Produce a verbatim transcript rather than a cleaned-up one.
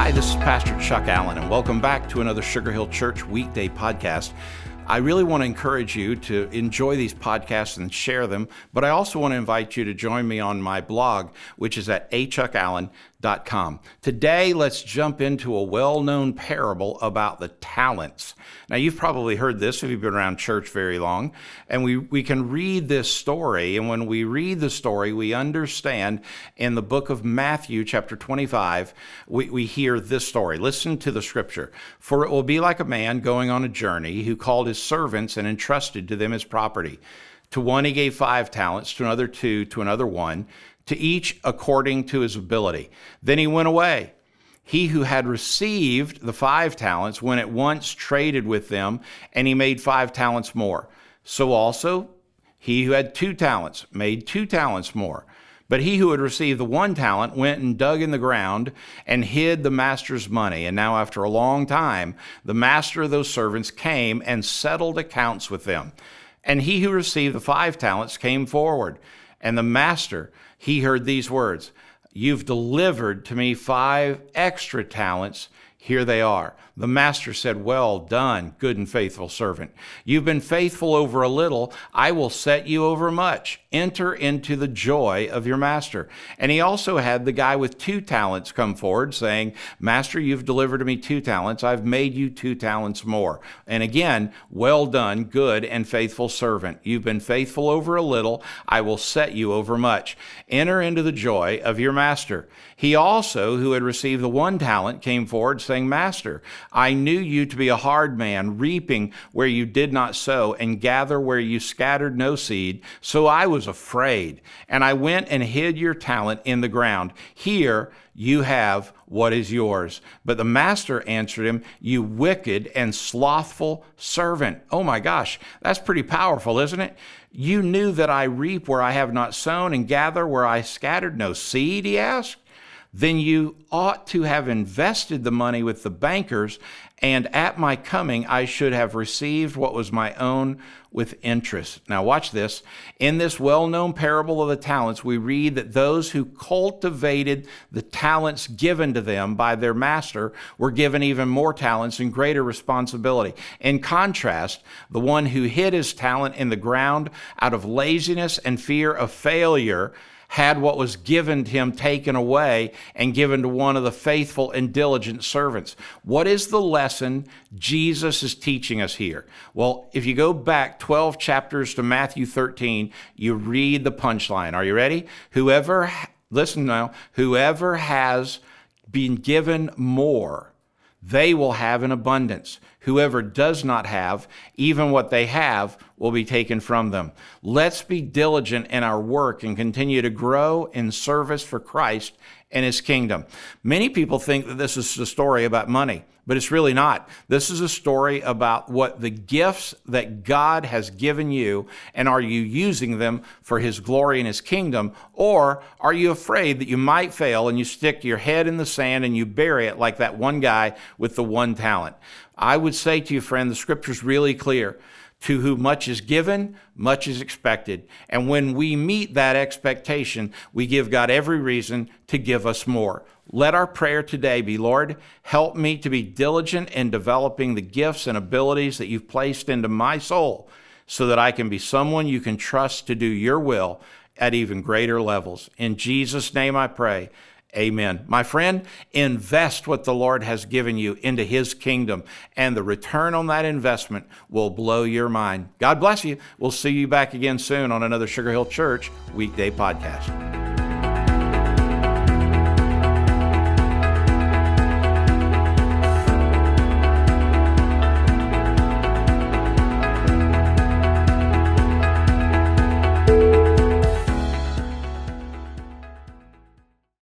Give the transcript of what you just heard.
Hi, this is Pastor Chuck Allen, and welcome back to another Sugar Hill Church weekday podcast. I really want to encourage you to enjoy these podcasts and share them, but I also want to invite you to join me on my blog, which is at a chuck allen dot com. Today, let's jump into a well-known parable about the talents. Now, you've probably heard this if you've been around church very long, and we, we can read this story, and when we read the story, we understand in the book of Matthew, chapter twenty-five, we, we hear this story. Listen to the scripture. For it will be like a man going on a journey who called his servants and entrusted to them his property. To one he gave five talents, to another two, to another one, to each according to his ability. Then he went away. He who had received the five talents went at once, traded with them, and he made five talents more. So also he who had two talents made two talents more. But he who had received the one talent went and dug in the ground and hid the master's money. And now after a long time, the master of those servants came and settled accounts with them. And he who received the five talents came forward. And the master, he heard these words, "You've delivered to me five extra talents. Here they are." The master said, "Well done, good and faithful servant. You've been faithful over a little. I will set you over much. Enter into the joy of your master." And he also had the guy with two talents come forward saying, "Master, you've delivered to me two talents. I've made you two talents more." And again, "Well done, good and faithful servant. You've been faithful over a little. I will set you over much. Enter into the joy of your master." He also, who had received the one talent, came forward saying, "Master, I knew you to be a hard man, reaping where you did not sow and gather where you scattered no seed. So I was afraid, and I went and hid your talent in the ground. Here you have what is yours." But the master answered him, "You wicked and slothful servant." Oh my gosh, that's pretty powerful, isn't it? "You knew that I reap where I have not sown and gather where I scattered no seed," he asked. "Then you ought to have invested the money with the bankers, and at my coming I should have received what was my own with interest." Now watch this. In this well-known parable of the talents, we read that those who cultivated the talents given to them by their master were given even more talents and greater responsibility. In contrast, the one who hid his talent in the ground out of laziness and fear of failure had what was given to him taken away and given to one of the faithful and diligent servants. What is the lesson Jesus is teaching us here? Well, if you go back twelve chapters to Matthew thirteen, you read the punchline. Are you ready? Whoever, listen now, whoever has been given more, they will have in abundance. Whoever does not have, even what they have will be taken from them. Let's be diligent in our work and continue to grow in service for Christ and his kingdom. Many people think that this is a story about money, but it's really not. This is a story about what the gifts that God has given you, and are you using them for his glory and his kingdom, or are you afraid that you might fail and you stick your head in the sand and you bury it like that one guy with the one talent? I would say to you, friend, the scripture's really clear. To whom much is given, much is expected. And when we meet that expectation, we give God every reason to give us more. Let our prayer today be, "Lord, help me to be diligent in developing the gifts and abilities that you've placed into my soul so that I can be someone you can trust to do your will at even greater levels." In Jesus' name I pray. Amen. My friend, invest what the Lord has given you into his kingdom, and the return on that investment will blow your mind. God bless you. We'll see you back again soon on another Sugar Hill Church weekday podcast.